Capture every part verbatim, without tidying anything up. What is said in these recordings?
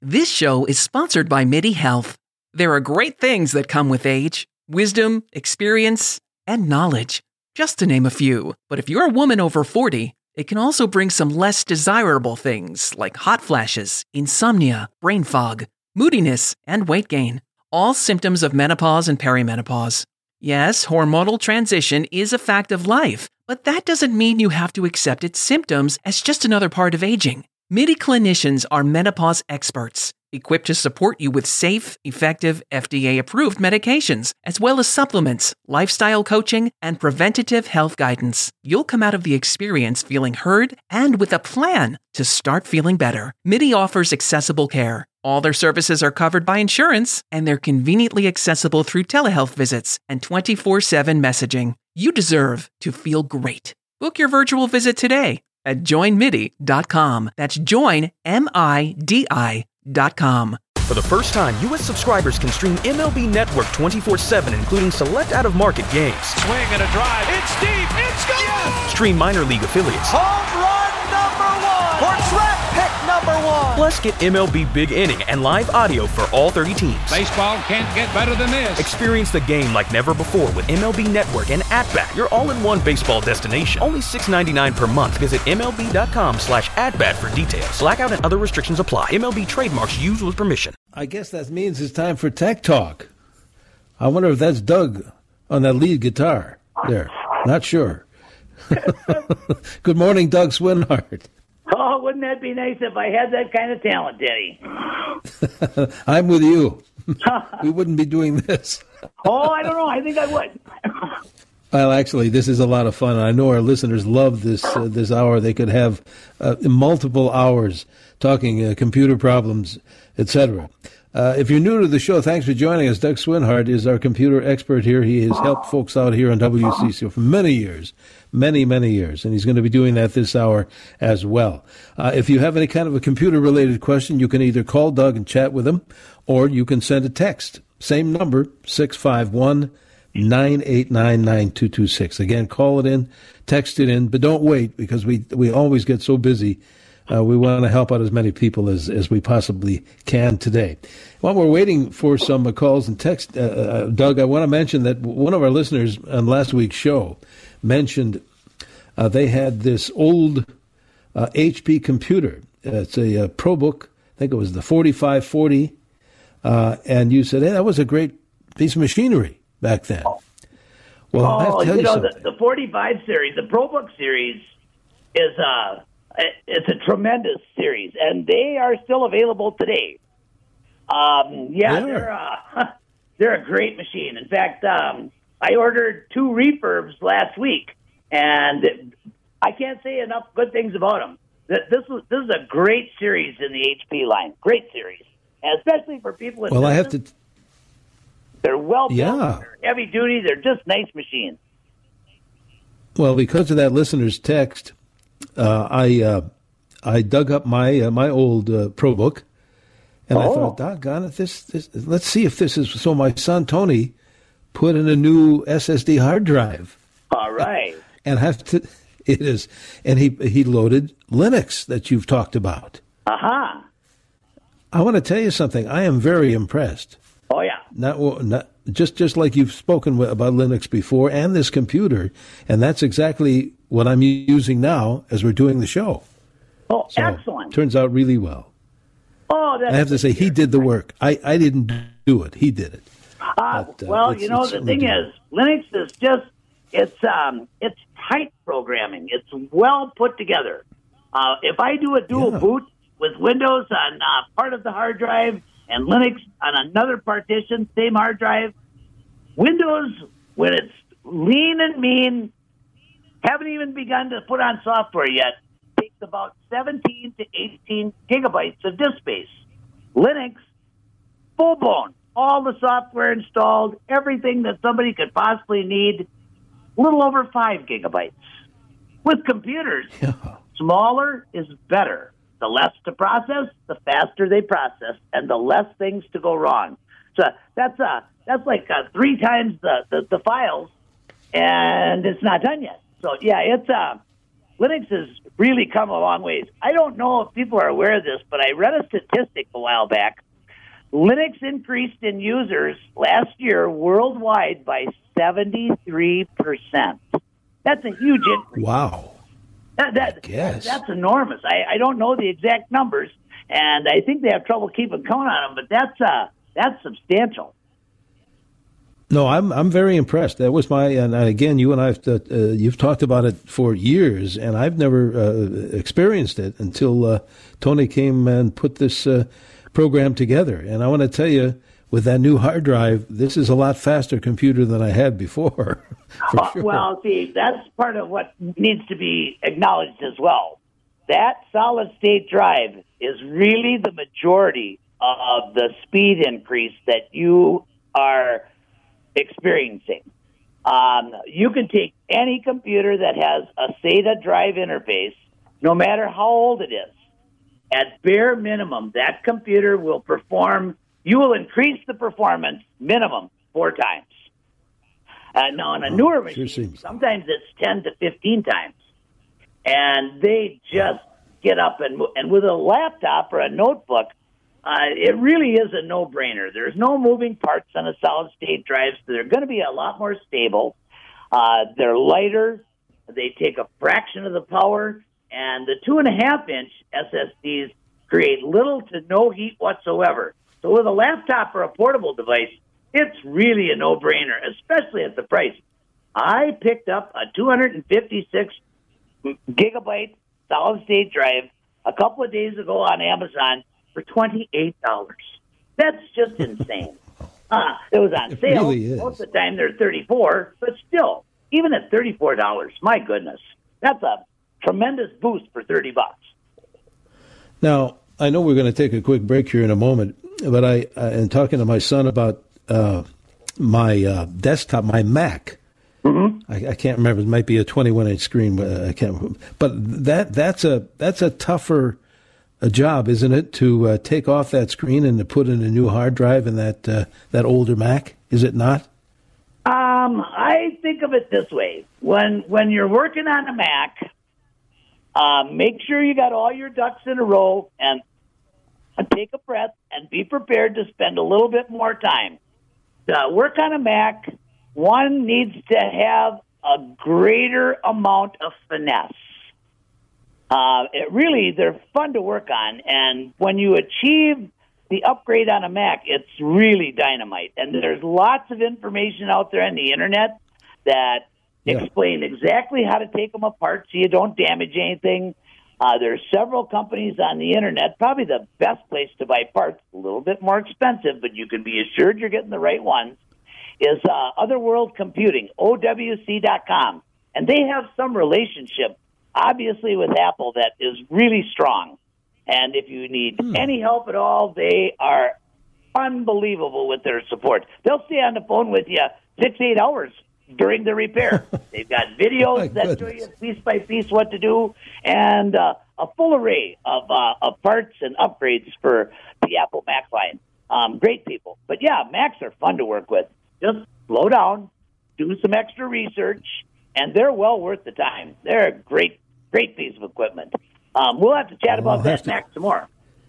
This show is sponsored by MIDI Health. There are great things that come with age, wisdom, experience, and knowledge, just to name a few. But if you're a woman over forty, it can also bring some less desirable things like hot flashes, insomnia, brain fog, moodiness, and weight gain. All symptoms of menopause and perimenopause. Yes, hormonal transition is a fact of life, but that doesn't mean you have to accept its symptoms as just another part of aging. MIDI clinicians are menopause experts, equipped to support you with safe, effective, F D A-approved medications, as well as supplements, lifestyle coaching, and preventative health guidance. You'll come out of the experience feeling heard and with a plan to start feeling better. MIDI offers accessible care. All their services are covered by insurance, and they're conveniently accessible through telehealth visits and twenty-four seven messaging. You deserve to feel great. Book your virtual visit today at join midi dot com. That's join, M I D I dot com. For the first time, U S subscribers can stream M L B Network twenty-four seven, including select out-of-market games. Swing and a drive. It's deep. It's gone. Yes! Stream minor league affiliates. Home run number one. Or track pick number one. Plus, get M L B Big Inning and live audio for all thirty teams. Baseball can't get better than this. Experience the game like never before with M L B Network and At-Bat, your all-in-one baseball destination. Only six dollars and ninety-nine cents per month. Visit M L B dot com slash at-bat for details. Blackout and other restrictions apply. M L B trademarks used with permission. I guess that means it's time for Tech Talk. I wonder if that's Doug on that lead guitar there. Not sure. Good morning, Doug Swinhart. Oh, wouldn't that be nice if I had that kind of talent, Denny? I'm with you. We wouldn't be doing this. Oh, I don't know. I think I would. Well, actually, this is a lot of fun. I know our listeners love this uh, this hour. They could have uh, multiple hours talking uh, computer problems, et cetera. Uh, if you're new to the show, thanks for joining us. Doug Swinhart is our computer expert here. He has helped folks out here on W C C for many years, many, many years, and he's going to be doing that this hour as well. Uh, if you have any kind of a computer-related question, you can either call Doug and chat with him, or you can send a text. Same number, six five one, nine eight nine, nine two two six. Again, call it in, text it in, but don't wait, because we, we always get so busy. Uh, we want to help out as many people as, as we possibly can today. While we're waiting for some uh, calls and text, uh, uh, Doug, I want to mention that one of our listeners on last week's show mentioned uh, they had this old uh, H P computer. Uh, it's a, a ProBook. I think it was the forty-five forty. Uh, and you said, hey, that was a great piece of machinery back then. Well, oh, I have to tell you you know, something. The, the forty-five series, the ProBook series, is uh, it's a tremendous series, and they are still available today. Um, yeah, They they're uh, they're a great machine. In fact, um, I ordered two refurbs last week, and I can't say enough good things about them. This is this is a great series in the H P line. Great series, and especially for people in Well, I business. have to. They're well built. Yeah. They're heavy duty. They're just nice machines. Well, because of that listener's text, uh, I uh, I dug up my uh, my old uh, ProBook, and I Oh. thought, doggone it, this, this let's see if this is so. My son Tony put in a new S S D hard drive, All right. and have to. It is, and he he loaded Linux that you've talked about. Uh-huh. I want to tell you something. I am very impressed. Oh, yeah. Not, not just just like you've spoken about Linux before and this computer, and that's exactly what I'm using now as we're doing the show. Oh, So, excellent. Turns out really well. Oh, that's I have to say, he did the work. I, I didn't do it. He did it. Uh, but, uh, well, it's- you know, it's the certainly thing doable. is, Linux is just, it's um, it's tight programming. It's well put together. Uh, if I do a dual Yeah. boot with Windows on uh, part of the hard drive and Linux on another partition, same hard drive, Windows, when it's lean and mean, haven't even begun to put on software yet, takes about seventeen to eighteen gigabytes of disk space. Linux, full blown, all the software installed, everything that somebody could possibly need, a little over five gigabytes. With computers, Yeah. smaller is better. The less to process, the faster they process, and the less things to go wrong. So that's uh, that's like uh, three times the, the, the files, and it's not done yet. So yeah, it's uh, Linux has really come a long ways. I don't know if people are aware of this, but I read a statistic a while back. Linux increased in users last year worldwide by seventy-three percent. That's a huge increase. Wow. That, that, guess. That's enormous. I, I don't know the exact numbers, and I think they have trouble keeping count on them, but that's uh, that's substantial. No, I'm I'm very impressed. That was my and again, you and I've uh, you've talked about it for years, and I've never uh, experienced it until uh, Tony came and put this uh, program together. And I want to tell you, with that new hard drive, this is a lot faster computer than I had before. Uh, sure. Well, see, that's part of what needs to be acknowledged as well. That solid-state drive is really the majority of the speed increase that you are experiencing. Um, you can take any computer that has a SATA drive interface, no matter how old it is. At bare minimum, that computer will perform, you will increase the performance minimum four times. Uh, now, on a newer oh, sure machine, seems. sometimes it's ten to fifteen times. And they just get up and move. And with a laptop or a notebook, uh, it really is a no-brainer. There's no moving parts on a solid-state drive, so they're going to be a lot more stable. Uh, they're lighter. They take a fraction of the power. And the two and a half inch S S Ds create little to no heat whatsoever. So with a laptop or a portable device, it's really a no-brainer, especially at the price. I picked up a two hundred fifty-six gigabyte solid-state drive a couple of days ago on Amazon for twenty-eight dollars. That's just insane. Uh, it was on It sale. really is. Most of the time they're thirty-four dollars, but still, even at thirty-four dollars, my goodness, that's a tremendous boost for thirty bucks. Now, I know we're going to take a quick break here in a moment, but I, uh, in talking to my son about uh, my uh, desktop, my Mac, mm-hmm. I, I can't remember. It might be a twenty-one inch screen, but I can't. But that that's a that's a tougher a job, isn't it, to uh, take off that screen and to put in a new hard drive in that uh, that older Mac? Is it not? Um, I think of it this way: when when you're working on a Mac. Uh, make sure you got all your ducks in a row and, and take a breath and be prepared to spend a little bit more time. To work on a Mac, one needs to have a greater amount of finesse. Uh, it really, they're fun to work on, and when you achieve the upgrade on a Mac, it's really dynamite. And there's lots of information out there on the internet that Yeah. explain exactly how to take them apart so you don't damage anything. Uh, there's several companies on the internet. Probably the best place to buy parts, a little bit more expensive, but you can be assured you're getting the right ones, is uh, Otherworld Computing, O W C dot com. And they have some relationship, obviously, with Apple that is really strong. And if you need hmm. any help at all, they are unbelievable with their support. They'll stay on the phone with you six, eight hours during the repair. They've got videos that show you piece by piece what to do, and uh, a full array of, uh, of parts and upgrades for the Apple Mac line. Um, great people. But yeah, Macs are fun to work with. Just slow down, do some extra research, and they're well worth the time. They're a great, great piece of equipment. Um, we'll have to chat about I'll that to... Mac some more.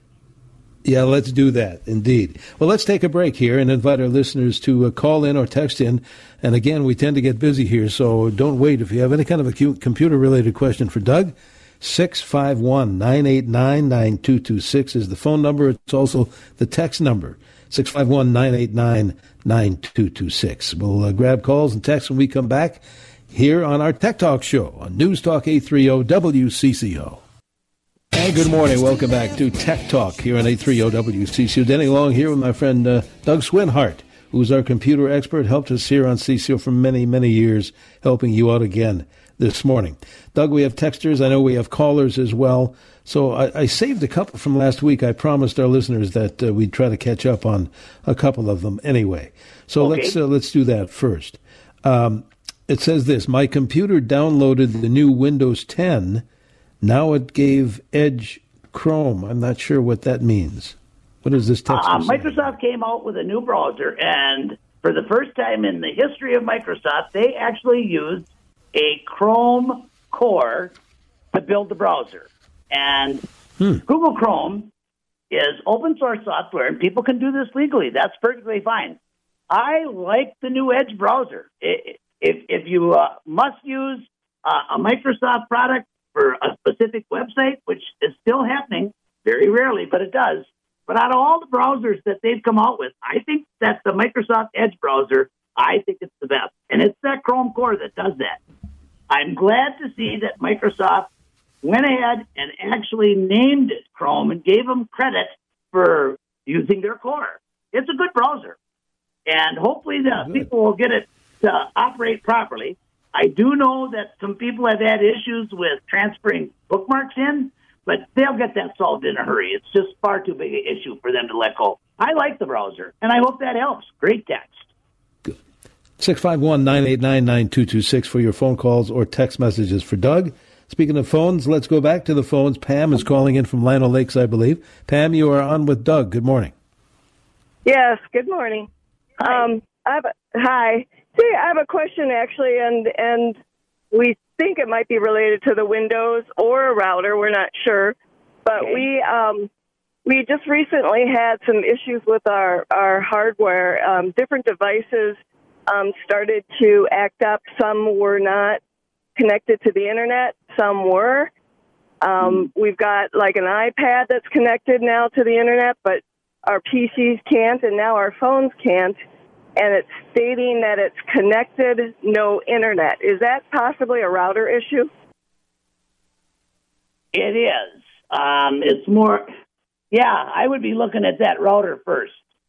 Yeah, let's do that, indeed. Well, let's take a break here and invite our listeners to uh, call in or text in. And again, we tend to get busy here, so don't wait. If you have any kind of a computer-related question for Doug, six five one, nine eight nine, nine two two six is the phone number. It's also the text number, six five one, nine eight nine, nine two two six. We'll uh, grab calls and texts when we come back here on our Tech Talk show on News Talk eight thirty W C C O. Hey, good morning. Welcome back to Tech Talk here on eight thirty W C C O. Denny Long here with my friend uh, Doug Swinhart, who's our computer expert, helped us here on C C O for many, many years, helping you out again this morning. Doug, we have texters. I know we have callers as well. So I, I saved a couple from last week. I promised our listeners that uh, we'd try to catch up on a couple of them anyway. So okay. let's uh, let's do that first. Um, it says this: my computer downloaded the new Windows ten. Now it gave Edge Chrome. I'm not sure what that means. What is this text? Uh, Microsoft came out with a new browser, and for the first time in the history of Microsoft, they actually used a Chrome core to build the browser. And hmm. Google Chrome is open source software, and people can do this legally. That's perfectly fine. I like the new Edge browser. If, if you uh, must use uh, a Microsoft product for a specific website, which is still happening, very rarely, but it does. But out of all the browsers that they've come out with, I think that the Microsoft Edge browser, I think it's the best. And it's that Chrome core that does that. I'm glad to see that Microsoft went ahead and actually named it Chrome and gave them credit for using their core. It's a good browser. And hopefully the people will get it to operate properly. I do know that some people have had issues with transferring bookmarks in, but they'll get that solved in a hurry. It's just far too big an issue for them to let go. I like the browser, and I hope that helps. Great text. Good. six five one, nine eight nine, nine two two six for your phone calls or text messages for Doug. Speaking of phones, let's go back to the phones. Pam is calling in from Lino Lakes, I believe. Pam, you are on with Doug. Good morning. Yes, good morning. Hi. Um, I have a, hi. See, I have a question, actually, and and we think it might be related to the Windows or a router. We're not sure. But Okay. we um, we just recently had some issues with our, our hardware. Um, different devices um, started to act up. Some were not connected to the Internet. Some were. Um, we've got, like, an iPad that's connected now to the Internet, but our P Cs can't, and now our phones can't. And it's stating that it's connected, no Internet. Is that possibly a router issue? It is. Um, it's more, yeah, I would be looking at that router first.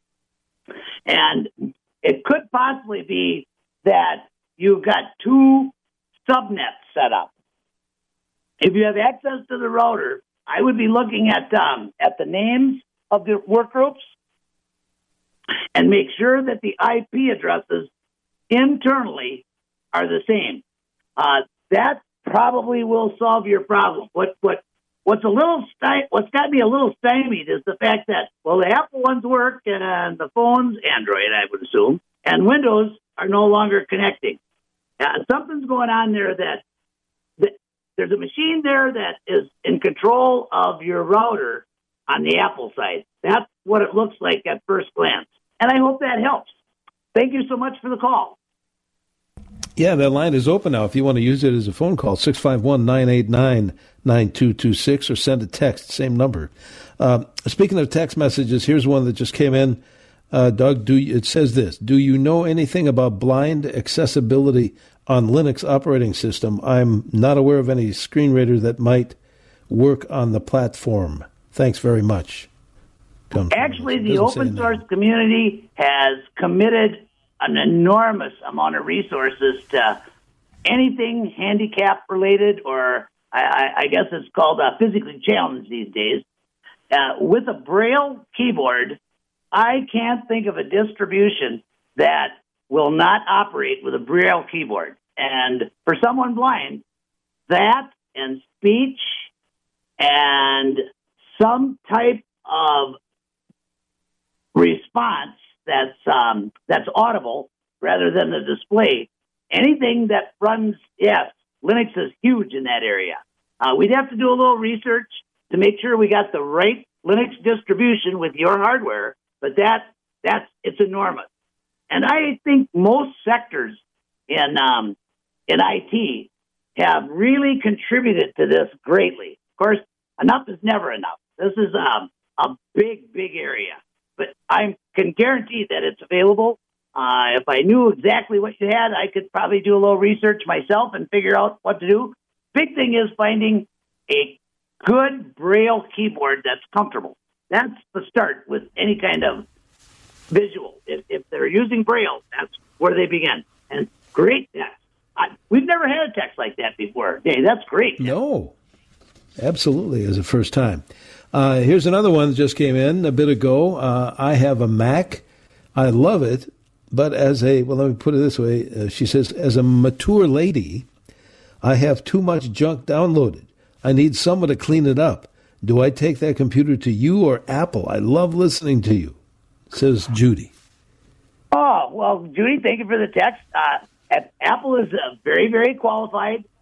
And it could possibly be that you've got two subnets set up. If you have access to the router, I would be looking at um, at the names of the work groups and make sure that the I P addresses internally are the same. Uh, that probably will solve your problem. What what what's a little sty- what's got me a little stymied is the fact that, well, the Apple ones work and the phones, Android, I would assume, and Windows are no longer connecting. Uh, something's going on there that, that there's a machine there that is in control of your router on the Apple side. That's what it looks like at first glance. And I hope that helps. Thank you so much for the call. Yeah, that line is open now. If you want to use it as a phone call, six five one, nine eight nine, nine two two six, or send a text, same number. Uh, speaking of text messages, here's one that just came in. Uh, Doug, do you, it says this: do you know anything about blind accessibility on Linux operating system? I'm not aware of any screen reader that might work on the platform. Thanks very much. Comes Actually, the open source community has committed an enormous amount of resources to anything handicap related, or I, I guess it's called uh, physically challenged these days. Uh, with a Braille keyboard, I can't think of a distribution that will not operate with a Braille keyboard. And for someone blind, that and speech and some type of response that's um, that's audible rather than the display. Anything that runs, yes, Linux is huge in that area. Uh, we'd have to do a little research to make sure we got the right Linux distribution with your hardware, but that that's it's enormous. And I think most sectors in um, in I T have really contributed to this greatly. Of course, enough is never enough. This is um, a big, big area. But I can guarantee that it's available. Uh, if I knew exactly what you had, I could probably do a little research myself and figure out what to do. Big thing is finding a good Braille keyboard that's comfortable. That's the start with any kind of visual. If, if they're using Braille, that's where they begin. And great text. I, we've never had a text like that before. Hey, that's great. No, absolutely, as a first time. Uh, here's another one that just came in a bit ago. Uh, I have a Mac. I love it, but as a, well, let me put it this way. Uh, she says, as a mature lady, I have too much junk downloaded. I need someone to clean it up. Do I take that computer to you or Apple? I love listening to you, says Judy. Oh, well, Judy, thank you for the text. Uh, Apple is uh, very, very qualified.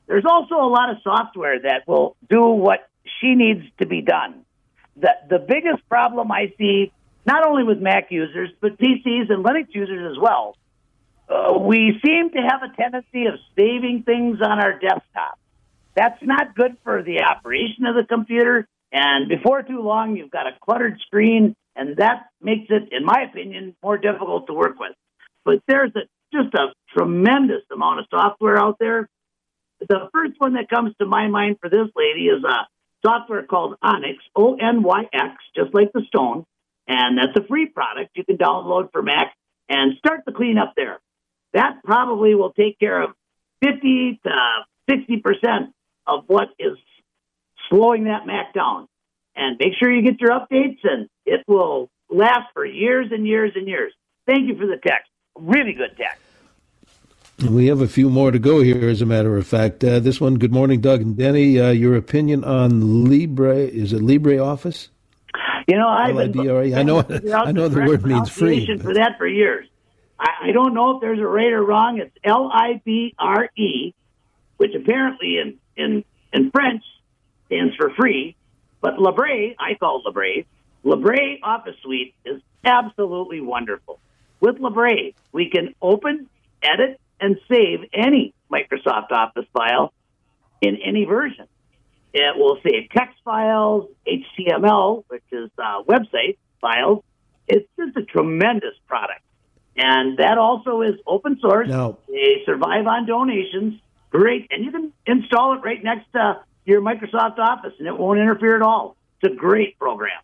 there's also a lot of software that will do what she needs to be done. The, the biggest problem I see, not only with Mac users, but P Cs and Linux users as well, uh, we seem to have a tendency of saving things on our desktop. That's not good for the operation of the computer, and before too long, you've got a cluttered screen, and that makes it, in my opinion, more difficult to work with. But there's a, just a tremendous amount of software out there. The first one that comes to my mind for this lady is a software called Onyx, O N Y X, just like the stone, and that's a free product you can download for Mac and start the cleanup there. That probably will take care of fifty to sixty percent of what is slowing that Mac down. And make sure you get your updates, and it will last for years and years and years. Thank you for the text. Really good text. We have a few more to go here, as a matter of fact. Uh, this one, good morning, Doug and Denny. Uh, your opinion on Libre, is it LibreOffice? You know, I've been, I know, I know the word means free. But for that for years. I, I don't know if there's a right or wrong. It's L I B R E, which apparently in, in, in French stands for free. But Libre, I call it Libre, Libre Office Suite is absolutely wonderful. With Libre, we can open, edit, and save any Microsoft Office file in any version. It will save text files, H T M L, which is uh, website files. It's just a tremendous product. And that also is open source. No. They survive on donations. Great. And you can install it right next to your Microsoft Office, and it won't interfere at all. It's a great program.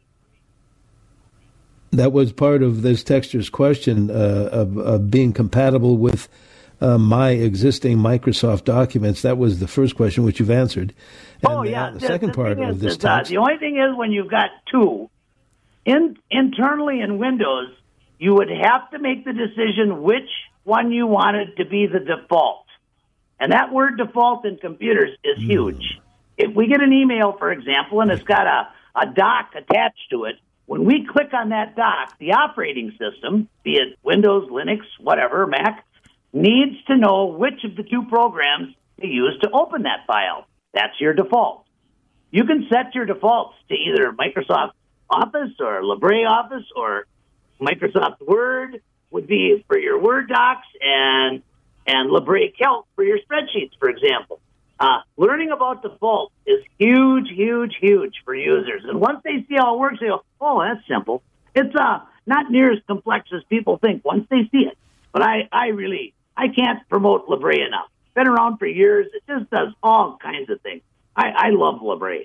That was part of this texter's question uh, of, of being compatible with uh, my existing Microsoft documents. That was the first question, which you've answered. And, oh, yeah. Uh, the, the second the part of is, this is, uh, text. The only thing is when you've got two, in, internally in Windows, you would have to make the decision which one you wanted to be the default. And that word default in computers is huge. Mm. If we get an email, for example, and it's got a, a dock attached to it, when we click on that dock, the operating system, be it Windows, Linux, whatever, Mac, needs to know which of the two programs to use to open that file. That's your default. You can set your defaults to either Microsoft Office or LibreOffice, or Microsoft Word would be for your Word docs, and and LibreCalc for your spreadsheets, for example. Uh, learning about defaults is huge, huge, huge for users. And once they see how it works, they go, oh, that's simple. It's uh, not near as complex as people think once they see it. But I, I really, I can't promote Libre enough. Been around for years. It just does all kinds of things. I, I love Libre.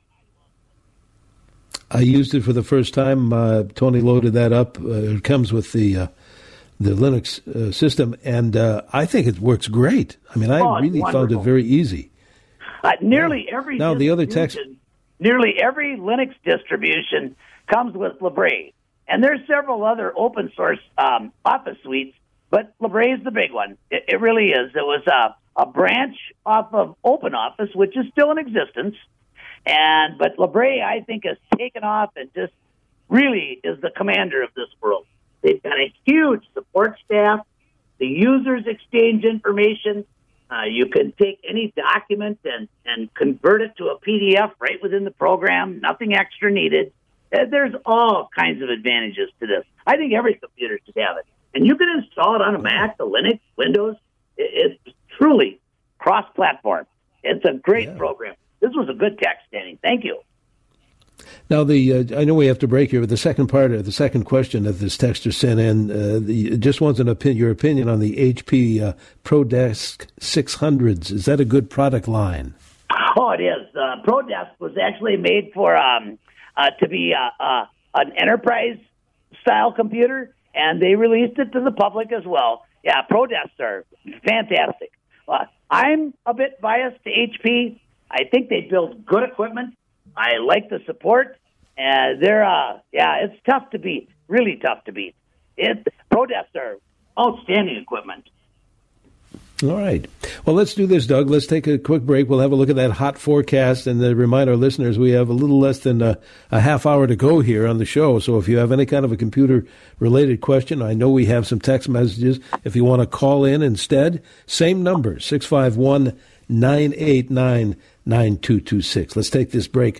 I used it for the first time. Uh, Tony loaded that up. Uh, it comes with the uh, the Linux uh, system, and uh, I think it works great. I mean, I oh, really found it very easy. Uh, nearly yeah. every now the other text, nearly every Linux distribution comes with Libre, and there's several other open source um, Office suites, but Libre is the big one. It, it really is. It was a, a branch off of OpenOffice, which is still in existence. And but Libre, I think, has taken off and just really is the commander of this world. They've got a huge support staff. The users exchange information. Uh, you can take any document and, and convert it to a P D F right within the program. Nothing extra needed. Uh, there's all kinds of advantages to this. I think every computer should have it. And you can install it on a Mac, a Linux, Windows. It, it's truly cross-platform. It's a great yeah. program. This was a good text, Danny. Thank you. Now, the uh, I know we have to break here, but the second part of the second question that this texter sent in uh, the, just wants an opinion, your opinion on the H P uh, ProDesk six hundreds. Is that a good product line? Oh, it is. Uh, ProDesk was actually made for um, uh, to be uh, uh, an enterprise-style computer, and they released it to the public as well. Yeah, ProDesks are fantastic. Uh, I'm a bit biased to H P. I think they build good equipment. I like the support. Uh, they're, uh, yeah, it's tough to beat. Really tough to beat. It, ProDesks are outstanding equipment. All right. Well, let's do this, Doug. Let's take a quick break. We'll have a look at that hot forecast and uh, remind our listeners we have a little less than a, a half hour to go here on the show. So if you have any kind of a computer-related question, I know we have some text messages. If you want to call in instead, same number, six five one, nine eight nine, nine two two six. Let's take this break.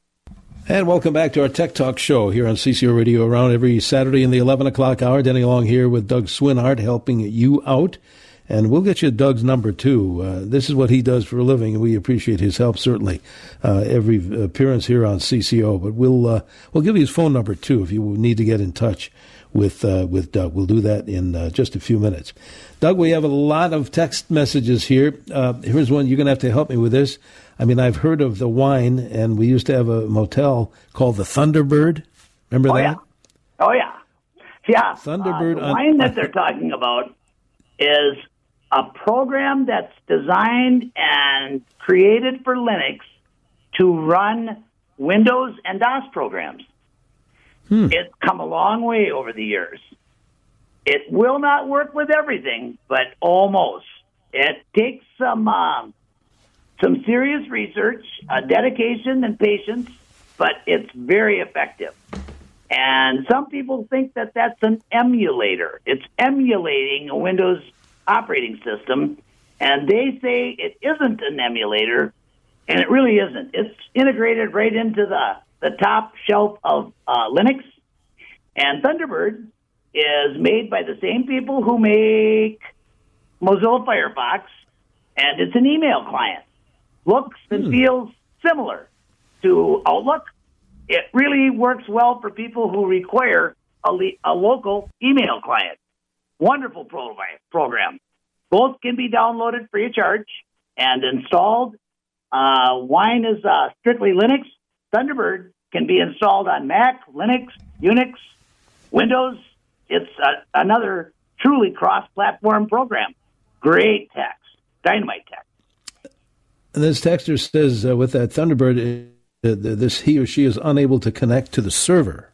And welcome back to our Tech Talk show here on C C O Radio, around every Saturday in the eleven o'clock hour. Denny along here with Doug Swinhart helping you out. And we'll get you Doug's number, too. Uh, this is what he does for a living, and we appreciate his help, certainly, uh, every appearance here on C C O. But we'll uh, we'll give you his phone number, too, if you need to get in touch with uh, with Doug. We'll do that in uh, just a few minutes. Doug, we have a lot of text messages here. Uh, here's one. You're going to have to help me with this. I mean, I've heard of the wine, and we used to have a motel called the Thunderbird. Remember oh, that? Yeah. Oh, yeah. Yeah. Thunderbird. Uh, the on, wine that they're talking about is a program that's designed and created for Linux to run Windows and DOS programs. Hmm. It's come a long way over the years. It will not work with everything, but almost. It takes some um, some serious research, uh, dedication, and patience, but it's very effective. And some people think that that's an emulator. It's emulating a Windows operating system, and they say it isn't an emulator, and it really isn't. It's integrated right into the, the top shelf of uh, Linux, and Thunderbird is made by the same people who make Mozilla Firefox, and it's an email client. Looks and hmm. feels similar to Outlook. It really works well for people who require a, le- a local email client. Wonderful pro- program. Both can be downloaded free of charge and installed. Uh, Wine is uh, strictly Linux. Thunderbird can be installed on Mac, Linux, Unix, Windows. It's uh, another truly cross-platform program. Great text. Dynamite text. And this texter says uh, with that Thunderbird, uh, this he or she is unable to connect to the server.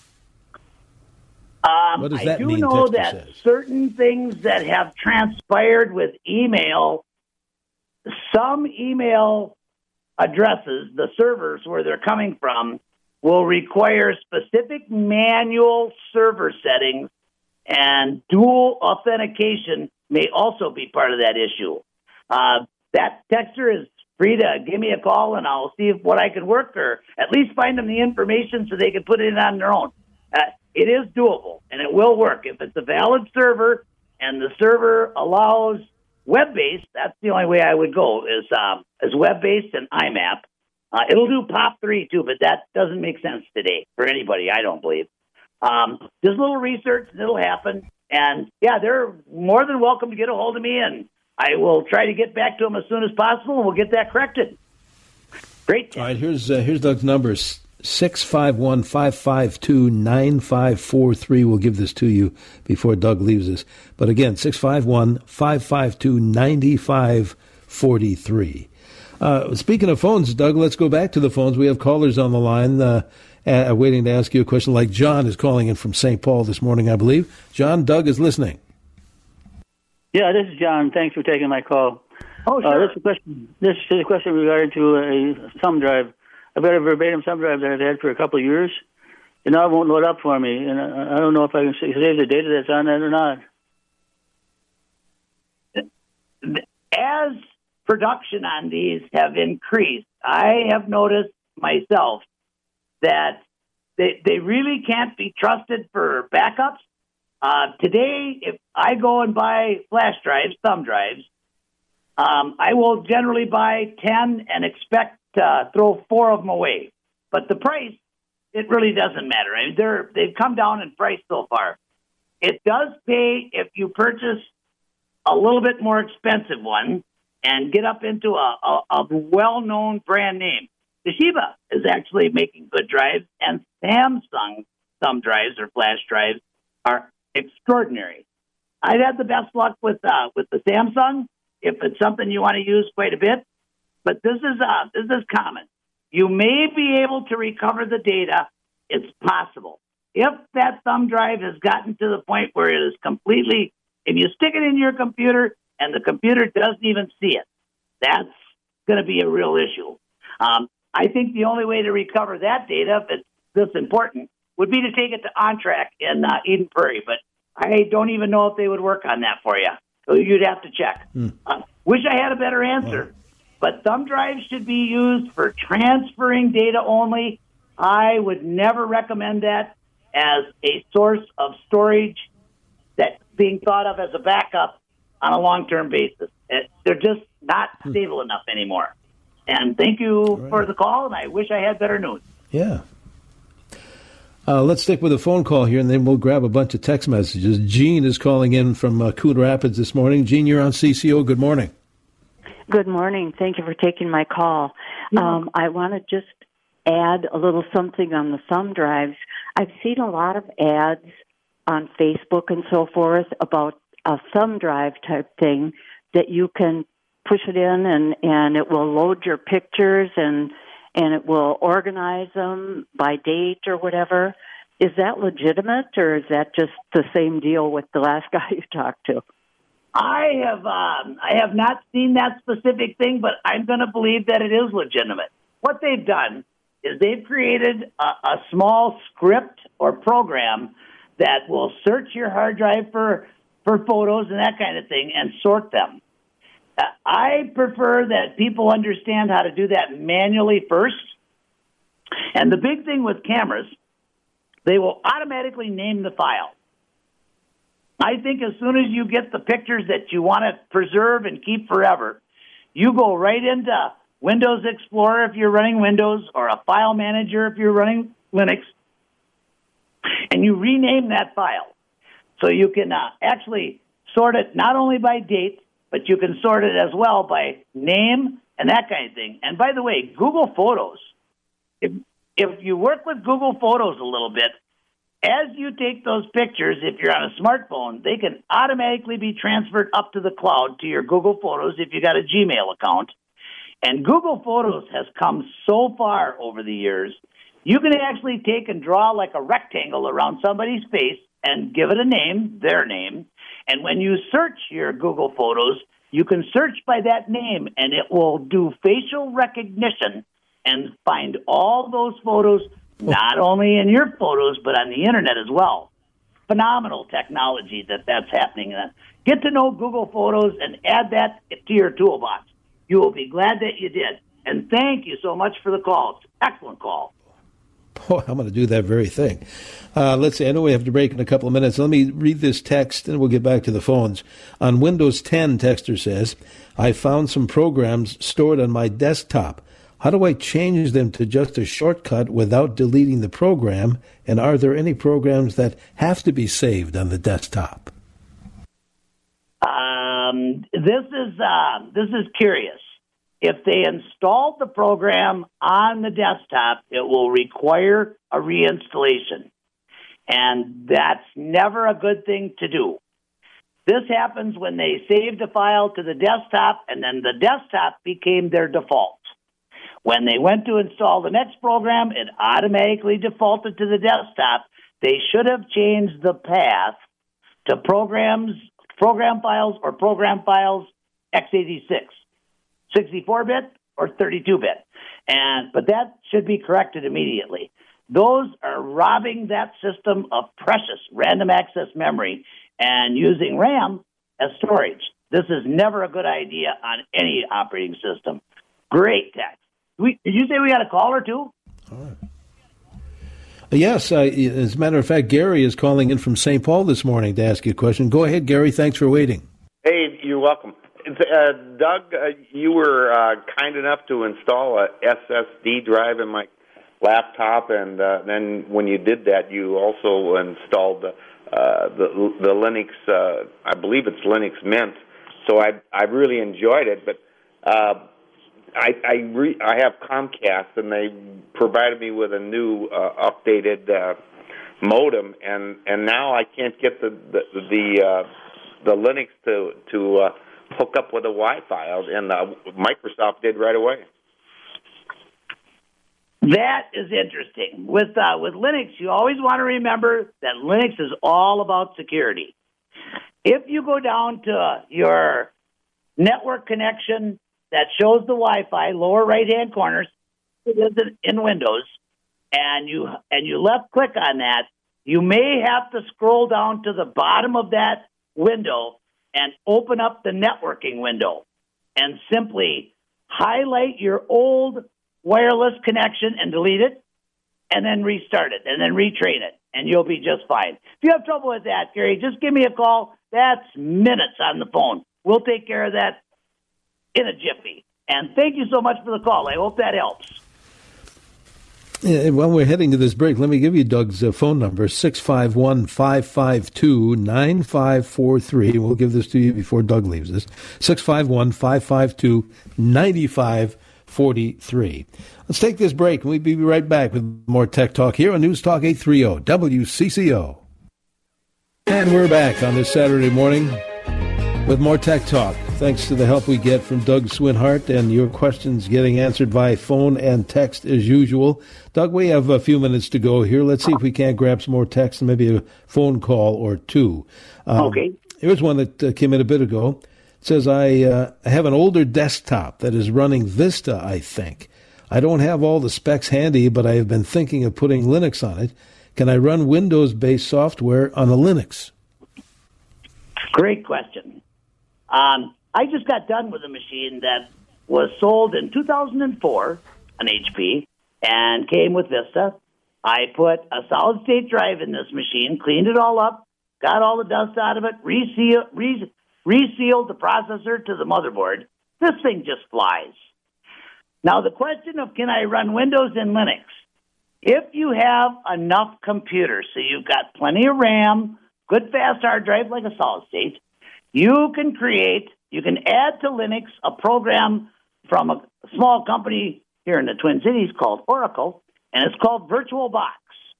Um, what does that I do mean, know texter that says? Certain things that have transpired with email, some email addresses, the servers where they're coming from, will require specific manual server settings, and dual authentication may also be part of that issue. Uh, that texter is free to give me a call, and I'll see if what I can work, or at least find them the information so they can put it on their own. Uh, it is doable, and it will work. If it's a valid server and the server allows web-based, that's the only way I would go, is, um, is web-based and I M A P. Uh, it'll do P O P three, too, but that doesn't make sense today for anybody, I don't believe. Um, just a little research, and it'll happen. And, yeah, they're more than welcome to get a hold of me, and I will try to get back to them as soon as possible, and we'll get that corrected. Great. All right, here's, uh, here's Doug's numbers. six five one, five five two, nine five four three. We'll give this to you before Doug leaves us. But again, six five one, five five two, nine five four three. Uh, speaking of phones, Doug, let's go back to the phones. We have callers on the line uh, uh, waiting to ask you a question, like John is calling in from Saint Paul this morning, I believe. John, Doug is listening. Yeah, this is John. Thanks for taking my call. Oh, sure. Uh, this is a question, this is a question regarding to a thumb drive. I've got a verbatim thumb drive that I've had for a couple of years, and now it won't load up for me. And I, I don't know if I can save the data that's on that or not. As production on these have increased, I have noticed myself that they they really can't be trusted for backups. Uh, today, if I go and buy flash drives, thumb drives, um, I will generally buy ten and expect to throw four of them away. But the price, it really doesn't matter. I mean, they're, they've come down in price so far. It does pay if you purchase a little bit more expensive one and get up into a, a, a well-known brand name. Toshiba is actually making good drives, and Samsung thumb drives or flash drives are extraordinary. I've had the best luck with uh, with the Samsung, if it's something you want to use quite a bit. But this is uh, this is common. You may be able to recover the data. It's possible. If that thumb drive has gotten to the point where it is completely, if you stick it in your computer and the computer doesn't even see it, that's going to be a real issue. Um, I think the only way to recover that data, if it's this important, would be to take it to OnTrack in uh, Eden Prairie. But I don't even know if they would work on that for you. So you'd have to check. Mm. Uh, Wish I had a better answer. But thumb drives should be used for transferring data only. I would never recommend that as a source of storage that's being thought of as a backup on a long-term basis. They're just not stable enough anymore. And thank you right. for the call, and I wish I had better news. Yeah. Uh, let's stick with a phone call here, and then we'll grab a bunch of text messages. Gene is calling in from uh, Coon Rapids this morning. Gene, you're on C C O. Good morning. Good morning. Thank you for taking my call. Um, I want to just add a little something on the thumb drives. I've seen a lot of ads on Facebook and so forth about a thumb drive type thing that you can push it in and, and it will load your pictures and and it will organize them by date or whatever. Is that legitimate, or is that just the same deal with the last guy you talked to? I have um, I have not seen that specific thing, but I'm going to believe that it is legitimate. What they've done is they've created a, a small script or program that will search your hard drive for, for photos and that kind of thing and sort them. Uh, I prefer that people understand how to do that manually first. And the big thing with cameras, they will automatically name the file. I think as soon as you get the pictures that you want to preserve and keep forever, you go right into Windows Explorer if you're running Windows, or a file manager if you're running Linux, and you rename that file. So you can uh, actually sort it not only by date, but you can sort it as well by name and that kind of thing. And by the way, Google Photos, if, if you work with Google Photos a little bit, as you take those pictures, if you're on a smartphone, they can automatically be transferred up to the cloud to your Google Photos if you got a Gmail account. And Google Photos has come so far over the years, you can actually take and draw like a rectangle around somebody's face and give it a name, their name. And when you search your Google Photos, you can search by that name, and it will do facial recognition and find all those photos, not only in your photos, but on the Internet as well. Phenomenal technology that that's happening. Get to know Google Photos and add that to your toolbox. You will be glad that you did. And thank you so much for the call. It's an excellent call. Oh, I'm going to do that very thing. Uh, let's see. I know we have to break in a couple of minutes. Let me read this text, and we'll get back to the phones. On Windows ten, texter says, I found some programs stored on my desktop. How do I change them to just a shortcut without deleting the program? And are there any programs that have to be saved on the desktop? Um, this is uh, this is curious. If they installed the program on the desktop, it will require a reinstallation. And that's never a good thing to do. This happens when they saved a file to the desktop, and then the desktop became their default. When they went to install the next program, it automatically defaulted to the desktop. They should have changed the path to programs, program files, or program files x eighty-six. sixty-four bit or thirty-two bit. And but that should be corrected immediately. Those are robbing that system of precious random access memory and using RAM as storage. This is never a good idea on any operating system. Great text. We, did you say we got a caller too? All right. Yes, uh, as a matter of fact, Gary is calling in from Saint Paul this morning to ask you a question. Go ahead, Gary. Thanks for waiting. Hey, you're welcome. Uh, Doug, uh, you were uh, kind enough to install a S S D drive in my laptop, and uh, then when you did that, you also installed the uh, the, the Linux. Uh, I believe it's Linux Mint. So I I really enjoyed it, but uh, I I, re- I have Comcast, and they provided me with a new uh, updated uh, modem, and, and now I can't get the the the, uh, the Linux to to uh, hook up with a Wi-Fi, and uh, Microsoft did right away. That is interesting. With uh, with Linux, you always want to remember that Linux is all about security. If you go down to your network connection that shows the Wi-Fi, lower right-hand corner, it is in Windows, and you and you left-click on that, you may have to scroll down to the bottom of that window and open up the networking window. and simply highlight your old wireless connection and delete it, and then restart it, and then retrain it, and you'll be just fine. If you have trouble with that, Gary, just give me a call. That's minutes on the phone. We'll take care of that in a jiffy. And thank you so much for the call. I hope that helps. Yeah, while we're heading to this break, let me give you Doug's uh, phone number, six five one, five five two, nine five four three. We'll give this to you before Doug leaves us. six five one, five five two, nine five four three. Let's take this break, and we'll be right back with more Tech Talk here on News Talk eight thirty W C C O. And we're back on this Saturday morning with more Tech Talk. Thanks to the help we get from Doug Swinhart and your questions getting answered by phone and text as usual. Doug, we have a few minutes to go here. Let's see if we can't grab some more text and maybe a phone call or two. Um, okay. Here's one that uh, came in a bit ago. It says, I uh, have an older desktop that is running Vista, I think. I don't have all the specs handy, but I have been thinking of putting Linux on it. Can I run Windows-based software on a Linux? Great question. Um, I just got done with a machine that was sold in two thousand four, an H P, and came with Vista. I put a solid-state drive in this machine, cleaned it all up, got all the dust out of it, reseal, re- resealed the processor to the motherboard. This thing just flies. Now, the question of can I run Windows and Linux? If you have enough computers, so you've got plenty of RAM, good fast hard drive like a solid-state, you can create, you can add to Linux a program from a small company here in the Twin Cities called Oracle, and it's called VirtualBox.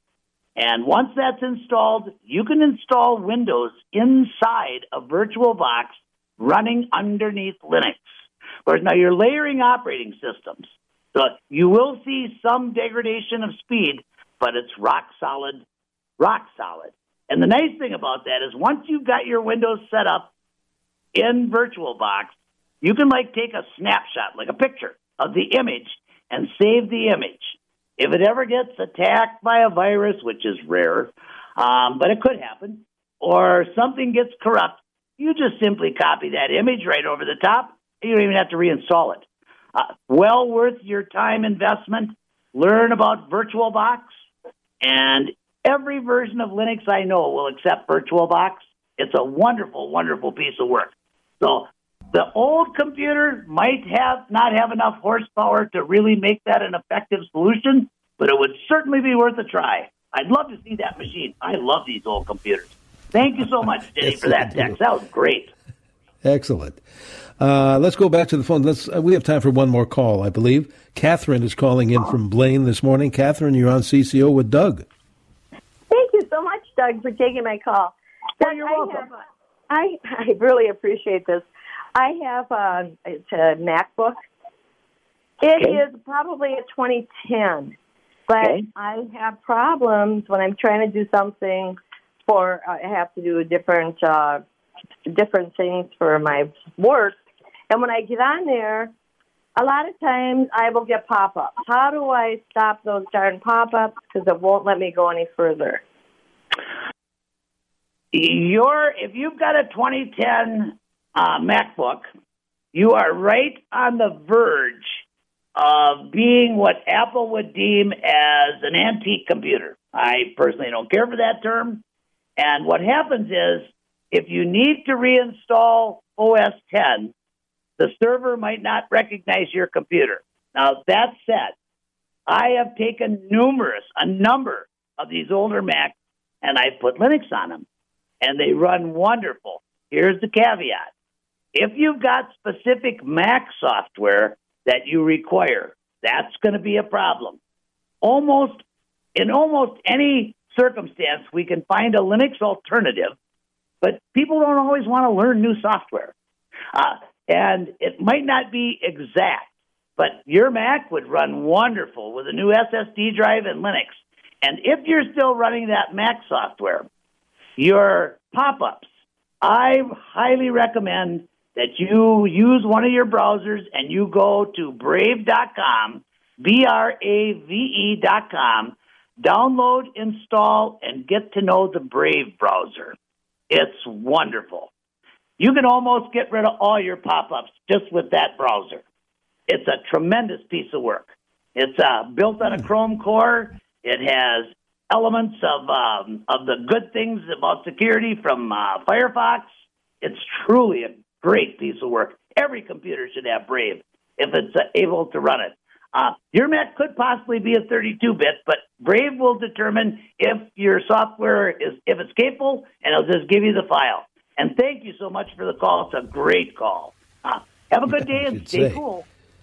And once that's installed, you can install Windows inside a VirtualBox running underneath Linux. Whereas now you're layering operating systems. So you will see some degradation of speed, but it's rock solid, rock solid. And the nice thing about that is once you've got your Windows set up in VirtualBox, you can like take a snapshot, like a picture of the image, and save the image. If it ever gets attacked by a virus, which is rare, um, but it could happen, or something gets corrupt, you just simply copy that image right over the top. You don't even have to reinstall it. Uh, well worth your time investment. Learn about VirtualBox, and every version of Linux I know will accept VirtualBox. It's a wonderful, wonderful piece of work. So the old computer might have not have enough horsepower to really make that an effective solution, but it would certainly be worth a try. I'd love to see that machine. I love these old computers. Thank you so much, Jenny, Yes, for that text. That was great. Excellent. Uh, let's go back to the phone. Let's. Uh, we have time for one more call, I believe. Catherine is calling in from Blaine this morning. Catherine, you're on C C O with Doug. Thank you so much, Doug, for taking my call. Oh, you're welcome. I, have, I, I really appreciate this. I have a, it's a MacBook. It Okay. is probably a twenty ten, but Okay. I have problems when I'm trying to do something for, I have to do a different, uh, different things for my work. And when I get on there, a lot of times I will get pop-ups. How do I stop those darn pop-ups? Because it won't let me go any further. You're, if you've got a twenty ten uh, MacBook, you are right on the verge of being what Apple would deem as an antique computer. I personally don't care for that term. And what happens is, if you need to reinstall O S ten, the server might not recognize your computer. Now, that said, I have taken numerous, a number of these older Macs, and I've put Linux on them, and they run wonderful. Here's the caveat. If you've got specific Mac software that you require, that's going to be a problem. Almost, in almost any circumstance, we can find a Linux alternative, but people don't always want to learn new software. Uh, and it might not be exact, but your Mac would run wonderful with a new S S D drive and Linux. And if you're still running that Mac software, your pop-ups, I highly recommend that you use one of your browsers and you go to brave dot com, B R A V E dot com, download, install, and get to know the Brave browser. It's wonderful. You can almost get rid of all your pop-ups just with that browser. It's a tremendous piece of work. It's uh, built on a Chrome core. It has elements of um, of the good things about security from uh, Firefox. It's truly a great piece of work. Every computer should have Brave if it's uh, able to run it. Uh, your Mac could possibly be a thirty-two bit, but Brave will determine if your software is if it's capable, and it'll just give you the file. And thank you so much for the call. It's a great call. Uh, have a good day and stay say. cool.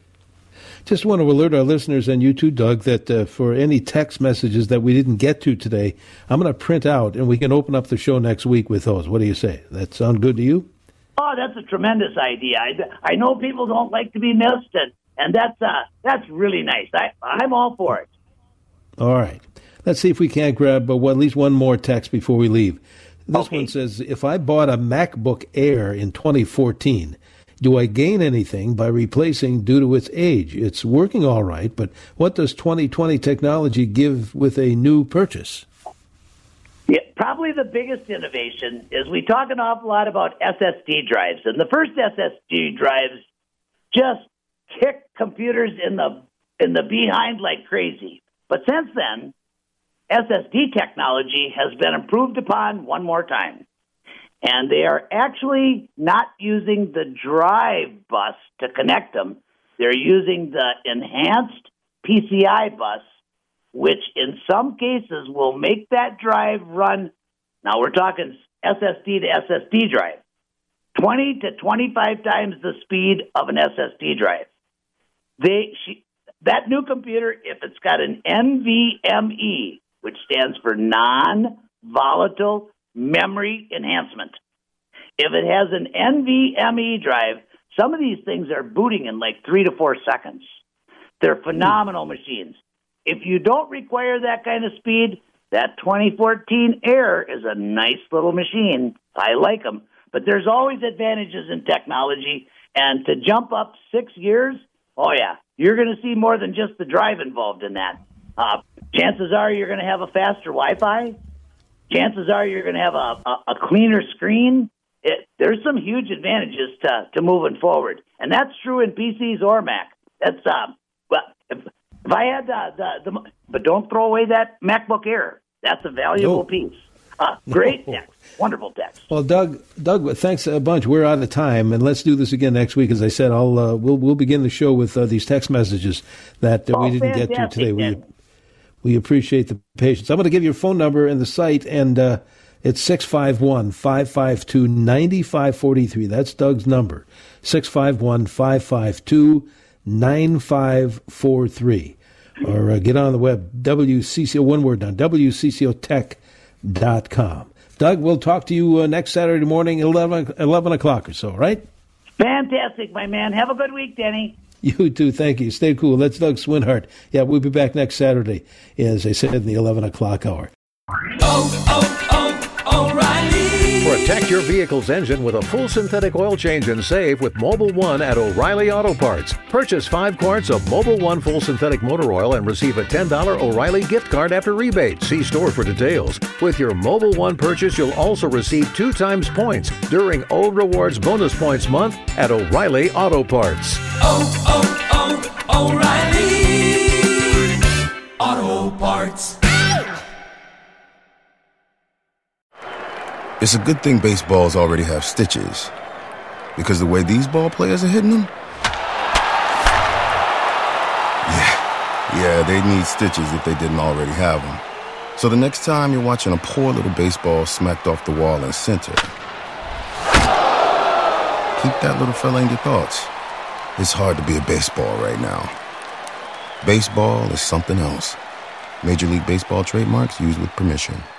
Just want to alert our listeners and you too, Doug, that uh, for any text messages that we didn't get to today, I'm going to print out, and we can open up the show next week with those. What do you say? That sound good to you? Oh, that's a tremendous idea. I, I know people don't like to be missed, and, and that's uh, that's really nice. I, I'm all for it. All right. Let's see if we can't grab uh, well, at least one more text before we leave. This Okay. one says, if I bought a MacBook Air in twenty fourteen, do I gain anything by replacing due to its age? It's working all right, but what does twenty twenty technology give with a new purchase? Yeah, probably the biggest innovation is we talk an awful lot about S S D drives, and the first S S D drives just kick computers in the in the behind like crazy. But since then, S S D technology has been improved upon one more time. And they are actually not using the drive bus to connect them. They're using the enhanced P C I bus, which in some cases will make that drive run. Now we're talking S S D to S S D drive, twenty to twenty-five times the speed of an S S D drive. They she, that new computer, if it's got an N V M E, which stands for non-volatile memory enhancement. If it has an N V M E drive, some of these things are booting in like three to four seconds. They're phenomenal machines. If you don't require that kind of speed, that twenty fourteen Air is a nice little machine. I like them. But there's always advantages in technology. And to jump up six years, oh, yeah, you're going to see more than just the drive involved in that. Uh, chances are you're going to have a faster Wi-Fi. Chances are you're going to have a, a, a cleaner screen. It, there's some huge advantages to, to moving forward. And that's true in P Cs or Mac. That's, uh, well, if, if I had the, the, the, but don't throw away that MacBook Air. That's a valuable No. piece. Uh, great No. text. Wonderful text. Well, Doug, Doug, thanks a bunch. We're out of time, and let's do this again next week. As I said, I'll uh, we'll we'll begin the show with uh, these text messages that uh, Oh, we didn't get to fantastic, today. We then. we appreciate the patience. I'm going to give you your phone number and the site, and uh, it's six five one, five five two, nine five four three. That's Doug's number, six five one, five five two, nine five four three. Or uh, get on the web, W C C O, one word now, W C C O tech dot com. Doug, we'll talk to you uh, next Saturday morning at eleven, eleven o'clock or so, right? Fantastic, my man. Have a good week, Denny. You too. Thank you. Stay cool. That's Doug Swinhart. Yeah, we'll be back next Saturday, as I said, in the eleven o'clock hour. Oh, oh, oh, O'Reilly. Protect your vehicle's engine with a full synthetic oil change and save with Mobile One at O'Reilly Auto Parts. Purchase five quarts of Mobile One full synthetic motor oil and receive a ten dollars O'Reilly gift card after rebate. See store for details. With your Mobile One purchase, you'll also receive two times points during O Rewards Bonus Points Month at O'Reilly Auto Parts. Oh, oh, oh, O'Reilly. Auto Parts. It's a good thing baseballs already have stitches, because the way these ball players are hitting them, yeah, yeah, they need stitches if they didn't already have them. So the next time you're watching a poor little baseball smacked off the wall in center, keep that little fella in your thoughts. It's hard to be a baseball right now. Baseball is something else. Major League Baseball trademarks used with permission.